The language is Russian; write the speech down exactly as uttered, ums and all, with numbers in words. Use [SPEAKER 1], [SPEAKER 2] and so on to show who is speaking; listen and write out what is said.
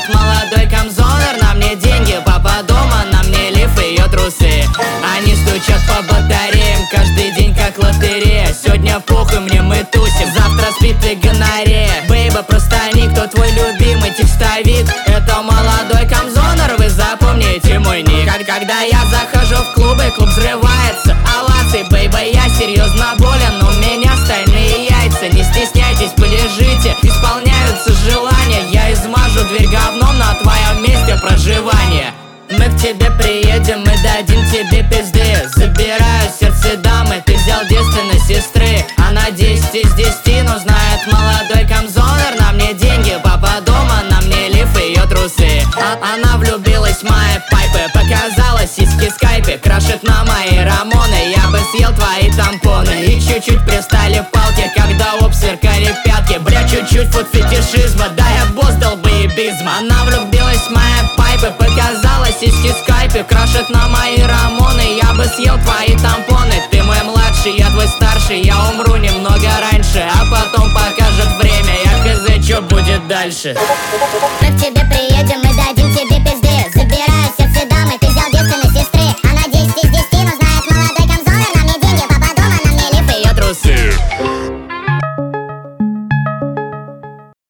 [SPEAKER 1] знает молодой комзонер. На мне деньги, папа дома, на мне лиф и ее трусы. Они стучат по батареям каждый день как лотерея. Сегодня похуй мне, мы тусим, завтра спит и гонорея. Бейба, просто никто твой любимый текстовик. Это молодой комзонер, вы запомните мой ник. Когда я захожу в клубы, клуб взрывается оваций. Бейба, я серьезно болен, у меня стальные яйца. Не стесняйтесь, полежите, исполняются желания. Я измажу дверь говном на твоем месте проживания. Мы к тебе приедем, мы дадим тебе пизды. Забираю сердце дамы, ты взял девственность сестры. Она десять из десяти, но знает молодой комзонер. На мне деньги, папа дома, на мне лиф и ее трусы. а Она влюбилась в мои пайпы, показала сиськи в скайпе. Крашит на мои рамоны, я бы съел твои тампоны. И чуть-чуть пристали палки, когда оп, сверкали пятки. Бля, чуть-чуть фут фетишизма, да я босс долбоебизма. Она влюбилась в мои пайпы, показала сиськи в скайпе. Крашит на мои рамоны, я бы съел твои тампоны. Ты мой младший, я твой старший, я умру немного раньше, а потом покажет время. Я хз, что будет дальше.
[SPEAKER 2] Мы к тебе приедем.